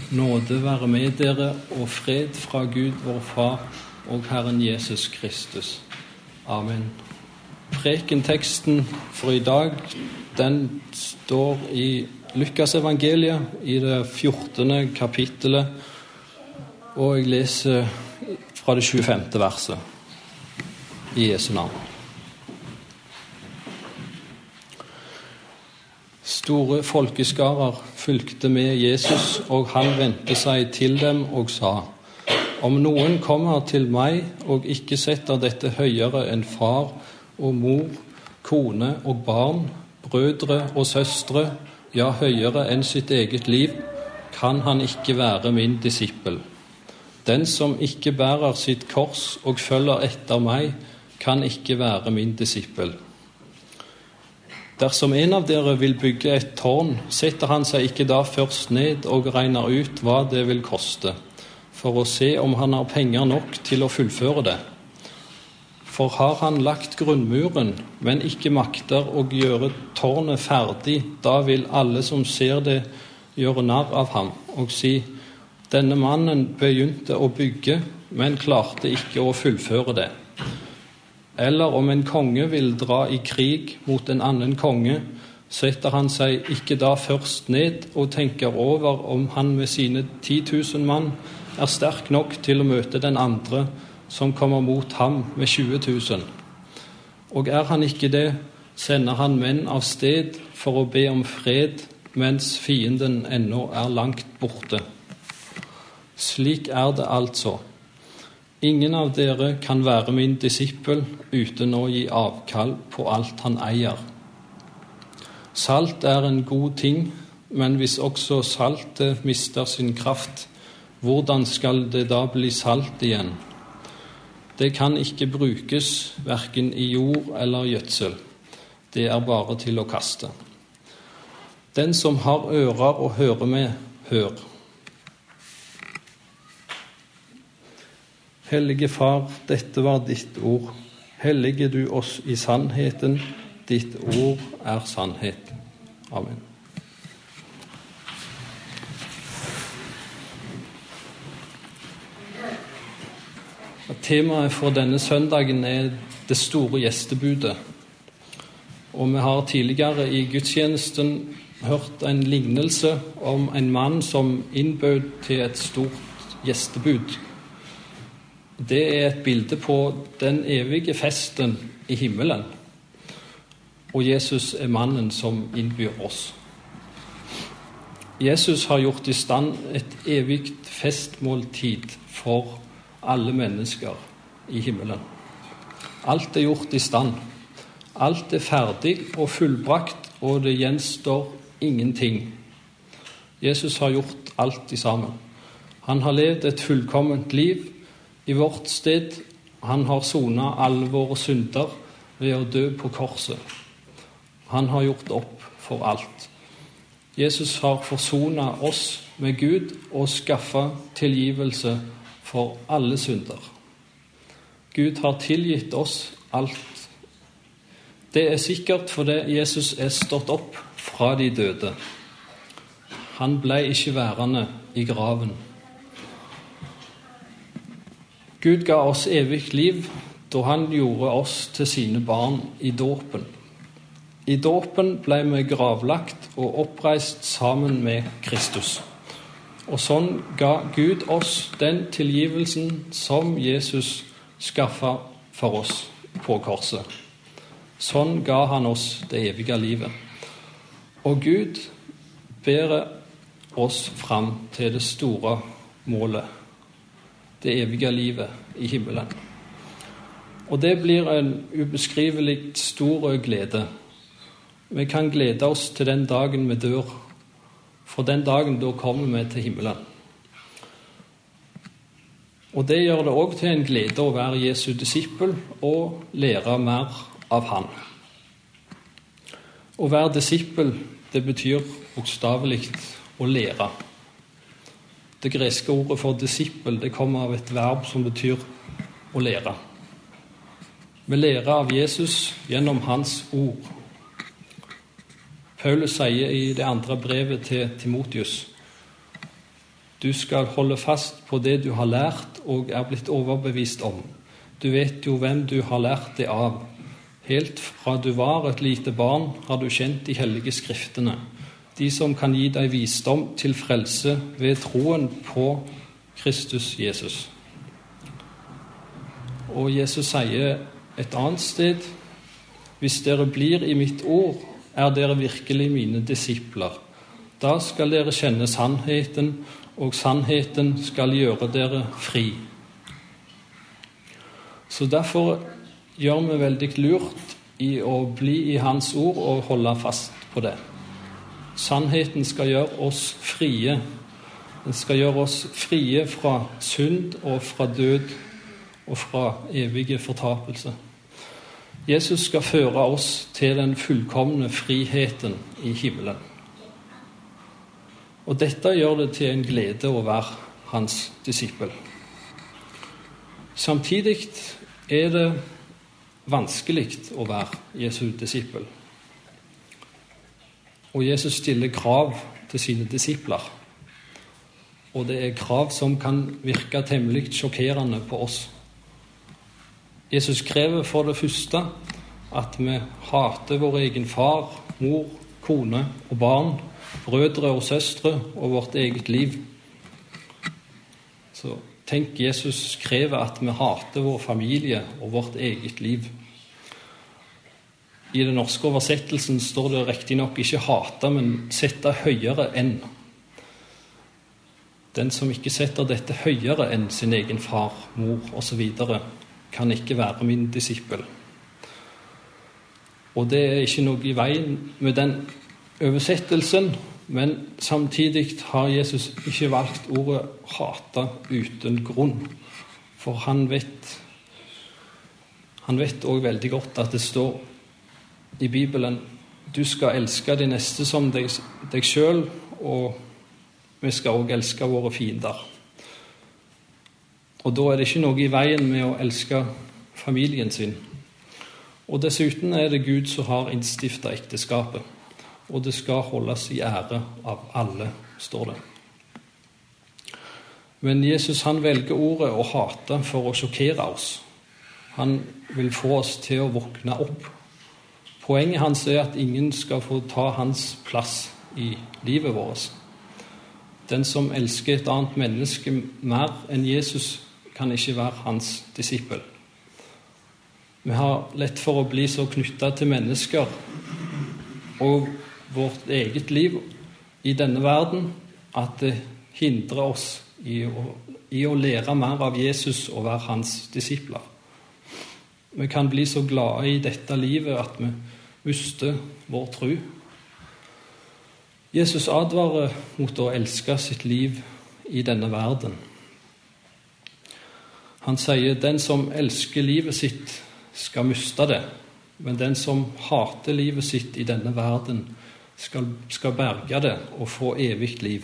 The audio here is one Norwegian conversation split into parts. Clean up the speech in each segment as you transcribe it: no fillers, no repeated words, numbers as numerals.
Nåde være med dere og fred fra Gud vår Far og Herren Jesus Kristus. Amen. Prekenteksten for i dag, den står i Lukas evangeliet i det 14. kapittelet, og jeg leser fra det 25. verset i Jesu navn. Store folkeskarer fulgte med Jesus, og han vendte seg til dem og sa: Om noen kommer til meg og ikke setter dette høyere enn far og mor, kone og barn, brødre og søstre, ja, høyere enn sitt eget liv, kan han ikke være min disippel. Den som ikke bærer sitt kors og følger etter meg, kan ikke være min disippel. Dersom en av dere vil bygge et tårn, setter han seg ikke da først ned og regner ut hva det vil koste, for å se om han har penger nok til å fullføre det. For har han lagt grunnmuren, men ikke makter å gjøre tårnet ferdig, da vil alle som ser det gjøre narr av ham og si: Denne mannen begynte å bygge, men klarte ikke å fullføre det. Eller om en konge vil dra i krig mot en annen konge, setter han seg ikke da først ned og tenker over om han med sine 10 000 mann er sterk nok til å møte den andre som kommer mot ham med 20 000. Og er han ikke det, sender han menn av sted for å be om fred, mens fienden ennå er langt borte. Slik er det altså. Ingen av dere kan være min disippel uten å gi avkall på alt han eier. Salt er en god ting, men hvis også saltet mister sin kraft, hvordan skal det da bli salt igjen? Det kan ikke brukes hverken i jord eller gjødsel. Det er bare til å kaste. Den som har ører å høre med, hør. Hellige Far, dette var ditt ord. Hellige du oss i sannheten. Ditt ord er sannhet. Amen. Temaet for denne søndagen er det store gjestebudet. Og vi har tidligere i gudstjenesten hørt en lignelse om en mann som innbød til et stort gjestebud. Det er et bilde på den evige festen i himmelen. Og Jesus er mannen som innbyr oss. Jesus har gjort i stand et evigt festmåltid for alle mennesker i himmelen. Alt er gjort i stand. Alt er ferdig og fullbrakt, og det gjenstår ingenting. Jesus har gjort alt i sammen. Han har levd et fullkomment liv i vårt sted. Han har sonet alle våre synder ved å dø på korset. Han har gjort opp for alt. Jesus har forsonet oss med Gud og skaffet tilgivelse for alle synder. Gud har tilgitt oss alt. Det er sikkert fordi Jesus er stått opp fra de døde. Han ble ikke værende i graven. Gud ga oss evig liv da han gjorde oss til sine barn i dåpen. I dåpen ble vi gravlagt og oppreist sammen med Kristus. Og sånn ga Gud oss den tilgivelsen som Jesus skaffet for oss på korset. Sånn ga han oss det evige livet. Og Gud bærer oss fram til det store målet. Det evige livet i himmelen. Og det blir en ubeskrivelig stor glede. Vi kan glede oss til den dagen vi dør, for den dagen da kommer vi til himmelen. Og det gjør det også til en glede å være Jesu disippel og lære mer av han. Å være disippel, det betyr bokstavelig å lære. Det greske ordet for disippel, det kommer av et verb som betyr å lære. Vi lærer av Jesus gjennom hans ord. Paulus sier i det andre brevet til Timotius: Du skal holde fast på det du har lært og er blitt overbevist om. Du vet jo hvem du har lært det av. Helt fra du var et lite barn har du kjent de hellige skriftene, de som kan gi deg visdom til frelse ved troen på Kristus Jesus. Og Jesus sier et annet sted: hvis dere blir i mitt ord, er dere virkelig mine disipler. Da skal dere kjenne sannheten, og sannheten skal gjøre dere fri. Så derfor gjør vi veldig lurt i å bli i hans ord og holde fast på det. Sannheten skal gjøre oss frie. Den skal gjøre oss frie fra synd og fra død og fra evige fortapelse. Jesus skal føre oss til den fullkomne friheten i himmelen. Og dette gjør det til en glede å være hans disippel. Samtidig er det vanskelig å være Jesu disippel. Og Jesus stiller krav til sine disipler. Og det er krav som kan virke temmelig sjokkerende på oss. Jesus krever for det første at vi hater vår egen far, mor, kone og barn, brødre og søstre og vårt eget liv. Så tenk, Jesus krever at vi hater vår familie og vårt eget liv. I den norske oversettelsen står det riktig nok ikke hate, men sette høyere enn. Den som ikke setter dette høyere enn sin egen far, mor og så videre, kan ikke være min disippel. Og det er ikke noe i veien med den oversettelsen, men samtidig har Jesus ikke valgt ordet hate uten grunn. For han vet også veldig godt at det står i Bibelen: du skal elske de neste som deg selv, og vi skal også elske våre fiender. Og da er det ikke noe i veien med å elske familien sin. Og dessuten er det Gud som har innstiftet ekteskapet, og det skal holdes i ære av alle, står det. Men Jesus, han velger ordet å hate for å sjokkere oss. Han vil få oss til å våkne opp. Poenget hans er at ingen skal få ta hans plass i livet vårt. Den som elsker et annet menneske mer enn Jesus, kan ikke være hans disippel. Vi har lett for å bli så knyttet til mennesker og vårt eget liv i denne verden at det hindrer oss i å lære mer av Jesus og være hans disipler. Vi kan bli så glade i dette livet at vi mister vår tro. Jesus advarer mot å elske sitt liv i denne verden. Han sier: den som elsker livet sitt skal miste det, men den som hater livet sitt i denne verden skal berge det og få evig liv.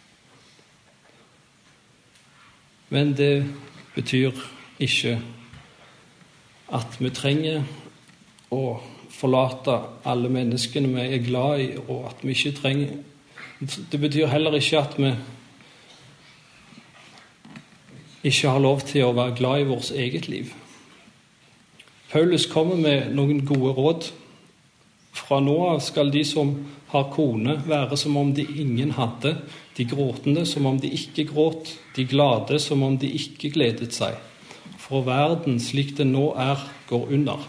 Men det betyr ikke at vi trenger å forlate alle menneskene vi er glad i, og at vi ikke trenger. Det betyr heller ikke at vi ikke har lov til å være glad i vårt eget liv. Paulus kommer med noen gode råd. Fra nå av skal de som har kone være som om de ingen hadde, de gråtende som om de ikke gråt, de glade som om de ikke gledet seg. For verden slik det nå er, går under.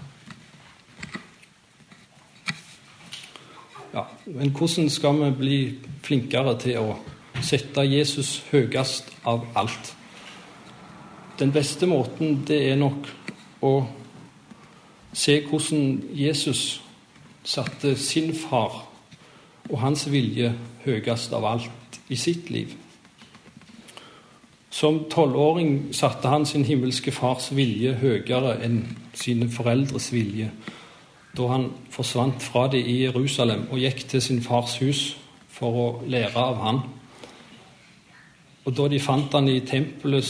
Ja, men hvordan skal vi bli flinkere til å sette Jesus høyest av alt? Den beste måten, det er nok å se hvordan Jesus satte sin far og hans vilje høyest av alt i sitt liv. Som 12-åring satte han sin himmelske fars vilje høyere enn sine foreldres vilje, da han forsvant fra dem i Jerusalem og gikk til sin fars hus for å lære av han. Og da de fant han i tempelet,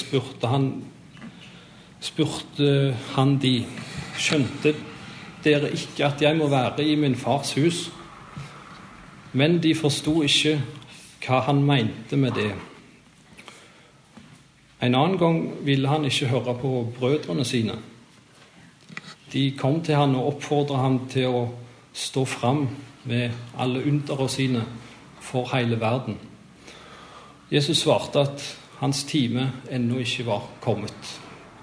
spurte han de: skjønte dere ikke at jeg må være i min fars hus? Men de forsto ikke hva han mente med det. En annen gang ville han ikke høre på brødrene sine. De kom til han og oppfordret ham til å stå fram med alle undere sine for hele verden. Jesus svarte at hans time ennå ikke var kommet.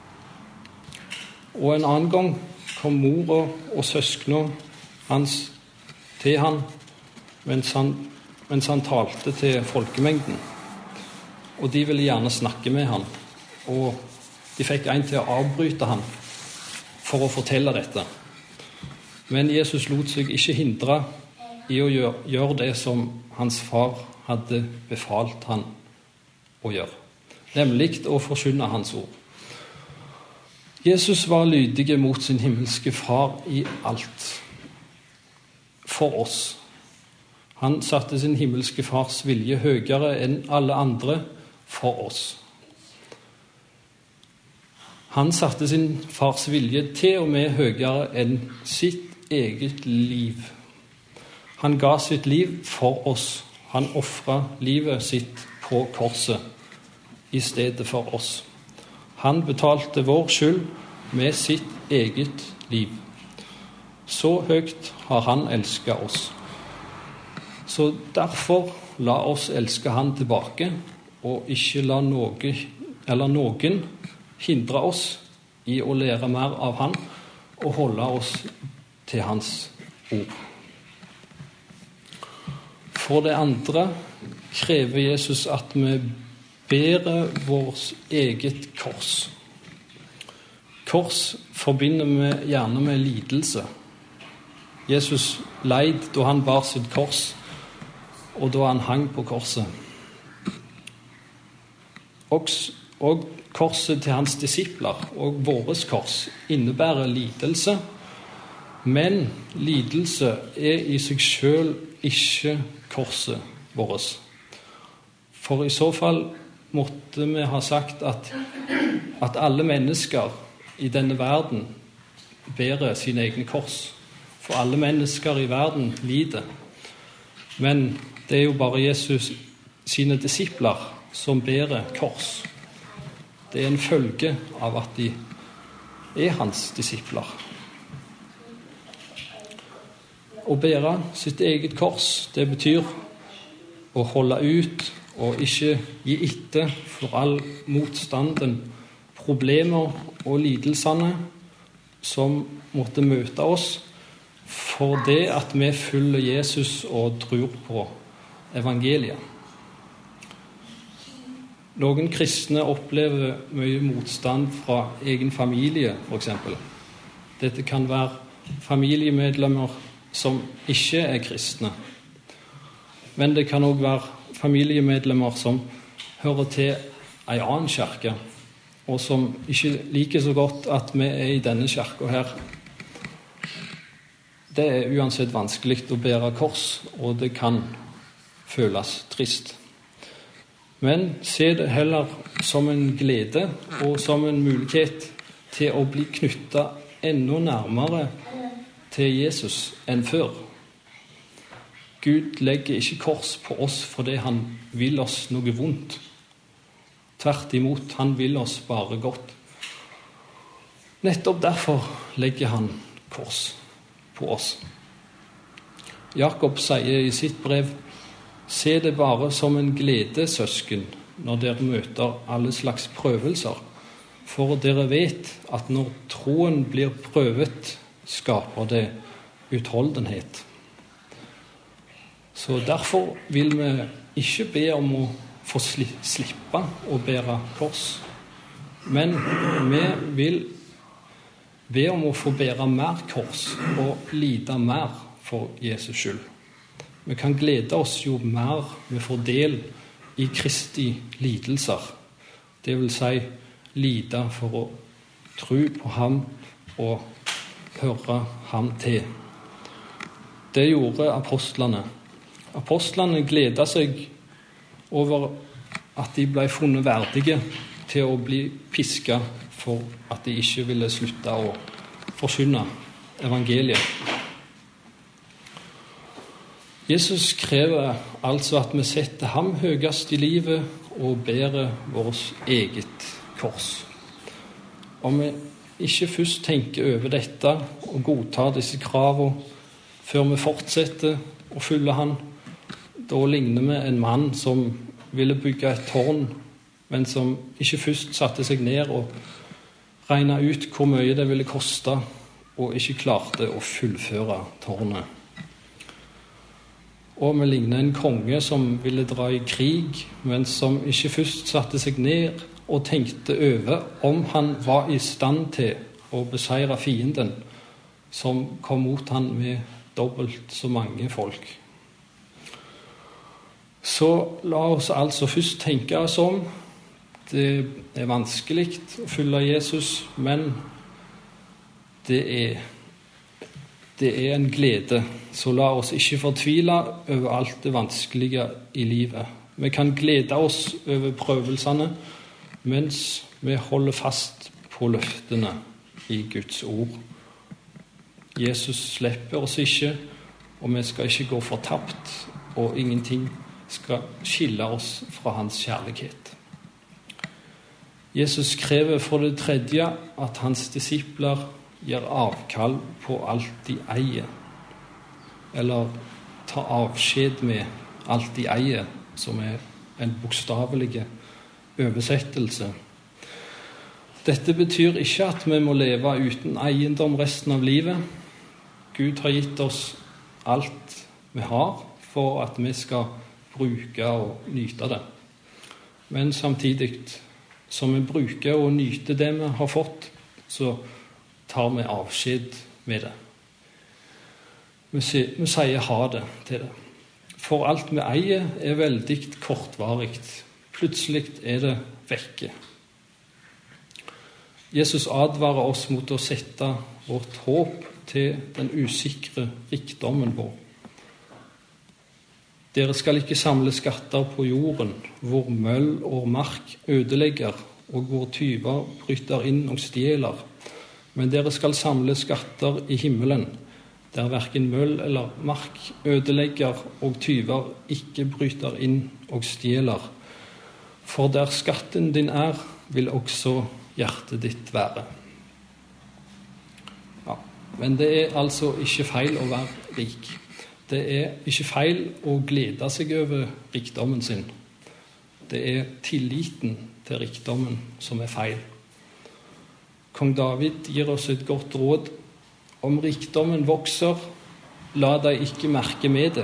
Og en annen gang kom mora og søskene hans til han mens han talte til folkemengden. Og de ville gjerne snakke med han, og de fikk en til å avbryte han for å fortelle dette. Men Jesus lot seg ikke hindre i å gjøre det som hans far hadde befalt han å gjøre, nemlig å forkynne hans ord. Jesus var lydig mot sin himmelske far i alt for oss. Han satte sin himmelske fars vilje høyere enn alle andre for oss. Han satte sin fars vilje til og med høyere enn sitt eget liv. Han ga sitt liv for oss. Han offret livet sitt på korset i stedet for oss. Han betalte vår skyld med sitt eget liv. Så høyt har han elsket oss. Så derfor la oss elske han tilbake, og ikke la noen hindre oss i å lære mer av han og holde oss til hans ord. For det andre krever Jesus at vi bærer vårt eget kors. Kors forbinder vi gjerne med lidelse. Jesus leid da han bar sitt kors, og da han hang på korset. Og korset til hans disipler og våres kors innebærer lidelse, men lidelse er i seg selv ikke korset vårt. For i så fall måtte vi ha sagt at alle mennesker i denne verden bærer sine egne kors. For alle mennesker i verden lider. Men det er jo bare Jesus sine disipler som bærer kors. Det er en følge av at de er hans disipler. Å bære sitt eget kors, det betyr å holde ut og ikke gi etter for all motstanden, problemer og lidelsene som måtte møte oss for det at vi følger Jesus og tror på evangeliet. Noen kristne opplever mye motstand fra egen familie, for eksempel. Dette kan være familiemedlemmer som ikke er kristne. Men det kan også være familiemedlemmer som hører til en annen kirke, og som ikke liker så godt at vi er i denne kirken her. Det er uansett vanskelig å bære kors, og det kan føles trist. Men se det heller som en glede og som en mulighet til å bli knyttet enda nærmere til Jesus enn før. Gud legger ikke kors på oss fordi han vil oss noe vondt. Tvert imot, han vil oss bare godt. Nettopp derfor legger han kors på oss. Jakob sier i sitt brev: se det bare som en glede, søsken, når dere møter alle slags prøvelser, for dere vet at når troen blir prøvet, skaper det utholdenhet. Så derfor vil vi ikke be om å få slippe å bære kors, men vi vil be om å få bære mer kors og lide mer for Jesus skyld. Vi kan glede oss jo mer vi får del i Kristi lidelser. Det vil si lide for å tro på ham og høre ham til. Det gjorde apostlene. Apostlene gledet seg over at de ble funnet verdige til å bli pisket for at de ikke ville slutte å forkynne evangeliet. Jesus krever altså at vi setter ham høyest i livet og bærer vårt eget kors. Om vi ikke først tenker over dette og godtar disse kravene før vi fortsetter å følge han, da ligner vi en mann som ville bygge et tårn, men som ikke først satte seg ned og regnet ut hvor mye det ville koste, og ikke klarte å fullføre tårnet. Og vi ligner en konge som ville dra i krig, men som ikke først satte seg ned og tenkte over om han var i stand til å beseire fienden, som kom mot han med dobbelt så mange folk. Så la oss altså først tenke oss om. Det er vanskelig å følge Jesus, men det er en glede. Så la oss ikke fortvile over alt det vanskelige i livet. Vi kan glede oss over prøvelsene, mens vi holder fast på løftene i Guds ord. Jesus slipper oss ikke, og vi skal ikke gå fortapt, og ingenting skal skille oss fra hans kjærlighet. Jesus krever for det tredje at hans disipler gir avkall på alt de eier, eller tar avskjed med alt de eier, som er en bokstavelig oversettelse. Dette betyr ikke at vi må leve uten eiendom resten av livet. Gud har gitt oss alt vi har for at vi skal bruke og nyte det. Men samtidig som vi bruker og nyter det vi har fått, så tar vi avskjed med det. Vi sier ha det til det. For alt vi eier er veldig kortvarig. Plutselig er det vekke. Jesus advarer oss mot å sette vårt håp til den usikre rikdommen vår. Dere skal ikke samle skatter på jorden, hvor møll og mark ødelegger, og hvor tyver bryter inn og stjeler. Men dere skal samle skatter i himmelen, der hverken møll eller mark ødelegger, og tyver ikke bryter inn og stjeler. For der skatten din er, vil også hjertet ditt være. Ja, men det er altså ikke feil å være rik. Det er ikke feil å glede seg over rikdommen sin. Det er tilliten til rikdommen som er feil. Kong David gir oss et godt råd. Om rikdommen vokser, la deg ikke merke med det.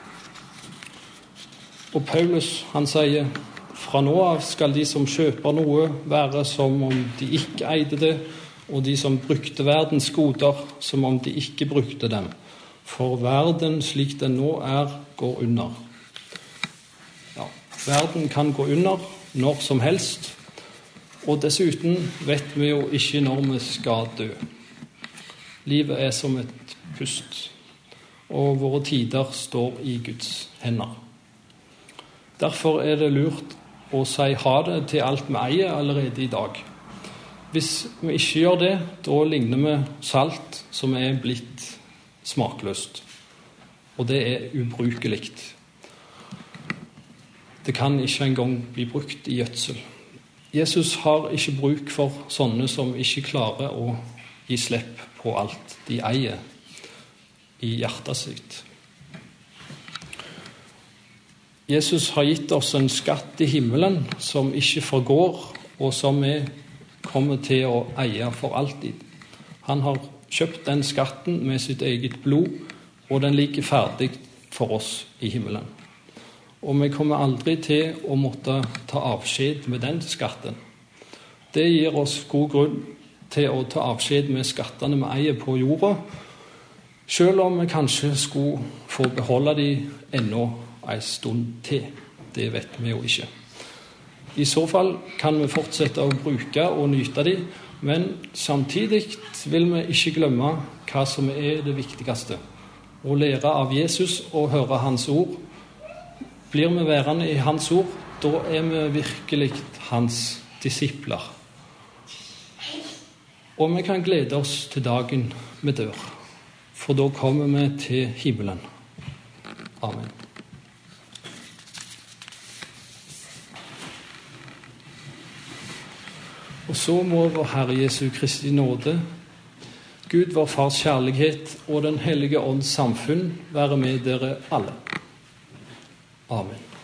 Og Paulus, han sier, fra nå av skal de som kjøper noe være som om de ikke eide det, og de som brukte verdens goder som om de ikke brukte dem. For verden slik den nå er, går under. Ja, verden kan gå under når som helst, og dessuten vet vi jo ikke når vi skal dø. Livet er som et pust, og våre tider står i Guds hender. Derfor er det lurt å si ha det til alt vi eier allerede i dag. Hvis vi ikke gjør det, da ligner vi salt som er blitt smakløst, og det er ubrukelig. Det kan ikke engang bli brukt i gjødsel. Jesus har ikke bruk for sånne som ikke klarer å gi slipp på alt de eier i hjertet sitt. Jesus har gitt oss en skatt i himmelen som ikke forgår, og som vi kommer til å eie for alltid. Han har kjøpt den skatten med sitt eget blod, og den ligger ferdig for oss i himmelen. Og vi kommer aldri til å måtte ta avskjed med den skatten. Det gir oss god grunn til å ta avskjed med skattene vi eier på jorda, selv om vi kanskje skulle få beholde de ennå en stund til. Det vet vi jo ikke. I så fall kan vi fortsette å bruke og nyte de, men samtidig vil vi ikke glemme hva som er det viktigste. Å lære av Jesus og høre hans ord. Blir vi værende i hans ord, da er vi virkelig hans disipler. Og vi kan glede oss til dagen vi dør, for da kommer vi til himmelen. Amen. Og så må vår Herre Jesu Kristi nåde, Gud vår Fars kjærlighet og Den hellige ånds samfunn være med dere alle. Amen.